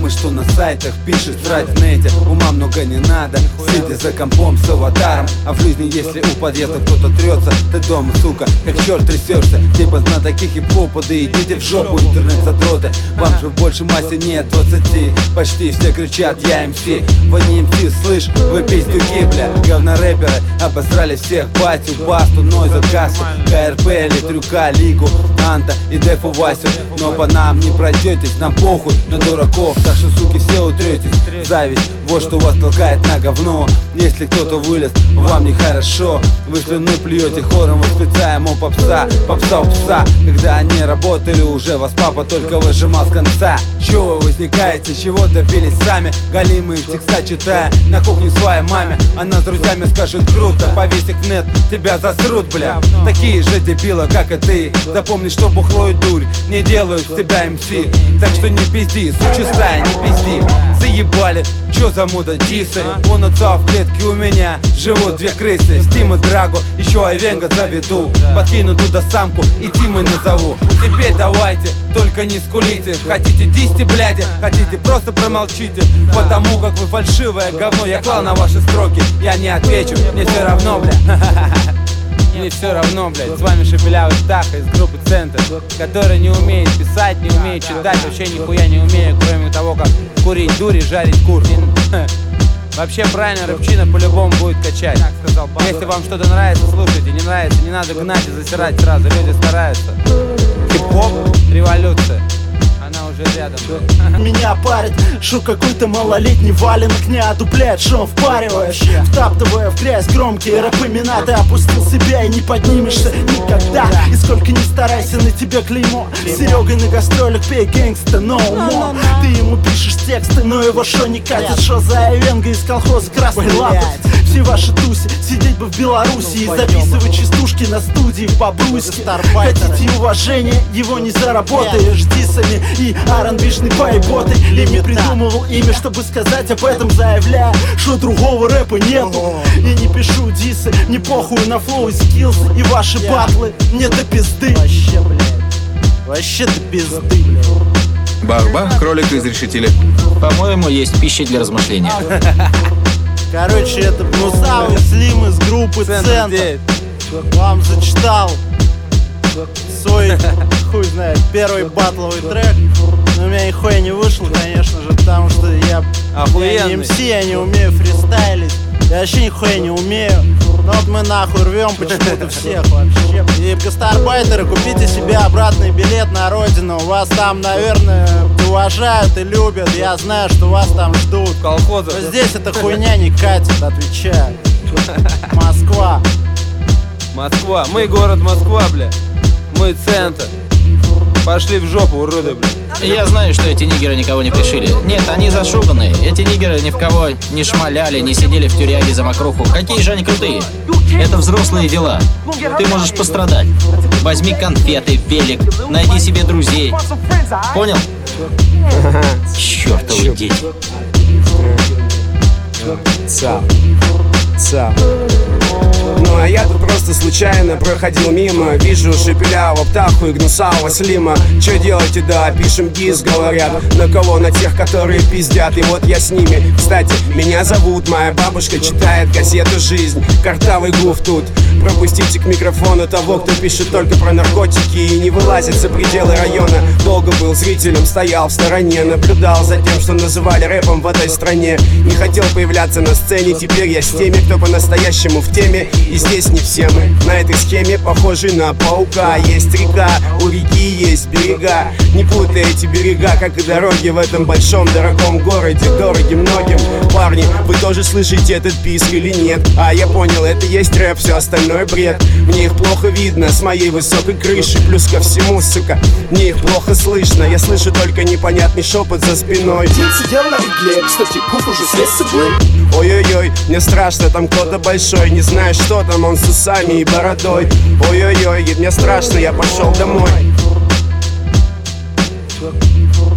думай, что на сайтах пишешь, срать в нете. Ума много не надо, сидя за компом с аватаром. А в жизни, если у подъезда кто-то трется, ты дома, сука, как черт трясешься. Типа знатоки хип-хопа, да идите в жопу, интернет-задроты. Вам же в большей массе нет 20. Почти все кричат, я МС. Вы не МС, слышь, вы пиздюки, бля. Говно-рэперы обосрали всех, Батю, Басту, Нойза, Кассу, КРП, Литрюка, Лигу, Анта и Дефу, Васю. Но по нам не пройдетесь, нам похуй на дураков. Так что, суки, все утретесь. Зависть, вот что вас толкает на говно. Если кто-то вылез, вам нехорошо. Вы слюны плюете, хором восклицаем у попса. Попса у пса, когда они работали уже, вас папа только выжимал с конца. Чего вы возникаете, чего добились сами? Галимые текста читая на кухне своей маме. Она с друзьями скажет круто, повесик в нет, тебя засрут, бля. Такие же дебилы, как и ты. Запомни, что бухло и дурь не делают с тебя МС. Так что не пизди, сучистая, не пизди. Заебали, чё за муда дисы? Вон отца в клетке у меня живут две крысы. Стим и Драго, еще Айвенга заведу. Подкину туда самку и Тимой назову. Теперь давайте, только не скулите. Хотите дисти, бляди, хотите просто промолчите. Потому как вы фальшивое говно, я клал на ваши строки. Я не отвечу, мне все равно, бля. Мне все равно, блядь. С вами Шепелявый Таха из группы Центр, который не умеет писать, не умеет читать, вообще нихуя не умею, кроме того, как курить дури, жарить кур. Вообще правильно, рэпчина по-любому будет качать. Если вам что-то нравится, слушайте, не нравится, не надо гнать и засирать сразу, люди стараются. Хип-хоп, революция, она уже рядом. Меня парит, шо какой-то малолетний валенок не одупляет, шо он впаривает, втаптывая в грязь громкие рэп-имена. Ты опустил себя и не поднимешься никогда. И сколько ни старайся, на тебе клеймо. С Серегой на гастролях пей гэнгста, no more. Ты ему пишешь тексты, но его шо не катит. Шо за Айвенга из колхоза Красный Лапоть. Все ваши туси, сидеть бы в Беларуси и записывать частушки на студии по-бруйски. Хотите уважения, его не заработаешь дисами и R&B-шной поеботой. И не придумывал имя, чтобы сказать об этом, заявляя, что другого рэпа нету. И не пишу дисы, мне похуй на флоу и скиллсы. И ваши батлы мне до пизды. Вообще, блядь, вообще до пизды, блядь. Бах-бах, кролик изрешетили. По-моему, есть пища для размышления. Короче, это Гнусавый Слим из группы Центр вам зачитал свой, хуй знает, первый батловый трек. Но у меня нихуя не вышло, конечно же, потому что я не МС, я не умею фристайлить. Я вообще нихуя не умею. Но вот мы нахуй рвем почему-то всех вообще. И гастарбайтеры, купите себе обратный билет на родину. Вас там, наверное, уважают и любят. Я знаю, что вас там ждут. Колхоза. Но здесь эта хуйня не катит, отвечаю. Москва. Москва. Мы город Москва, бля. Мы центр. Пошли в жопу, уроды, бля. Я знаю, что эти нигеры никого не пришили. Нет, они зашуганные. Эти нигеры ни в кого не шмаляли, не сидели в тюряге за мокруху. Какие же они крутые. Это взрослые дела. Ты можешь пострадать. Возьми конфеты, велик, найди себе друзей. Понял? Чёртовы дети. Ну а я тут просто случайно проходил мимо. Вижу Шепелявого Птаху и Гнусавого Слима. Чё делаете, да, пишем диск, говорят. На кого? На тех, которые пиздят. И вот я с ними. Кстати, меня зовут, моя бабушка читает газету «Жизнь». Картавый гуф тут. Пропустите к микрофону того, кто пишет только про наркотики и не вылазит за пределы района. Долго был зрителем, стоял в стороне, наблюдал за тем, что называли рэпом в этой стране. Не хотел появляться на сцене, теперь я с теми, кто по-настоящему в теме. И здесь не все мы на этой схеме похожи на паука. Есть река, у реки есть берега. Не путай эти берега, как и дороги в этом большом дорогом городе. Дороги многим. Парни, вы тоже слышите этот писк или нет? А я понял, это есть рэп, все остальное бред. Мне их плохо видно с моей высокой крыши. Плюс ко всему, сука, мне их плохо слышно. Я слышу только непонятный шепот за спиной. Сидел на угле, кстати, куп уже слез с иглы. Ой-ой-ой, мне страшно, там кто-то большой. Не знаю, что там, он с усами и бородой. Ой-ой-ой, мне страшно, я пошел домой.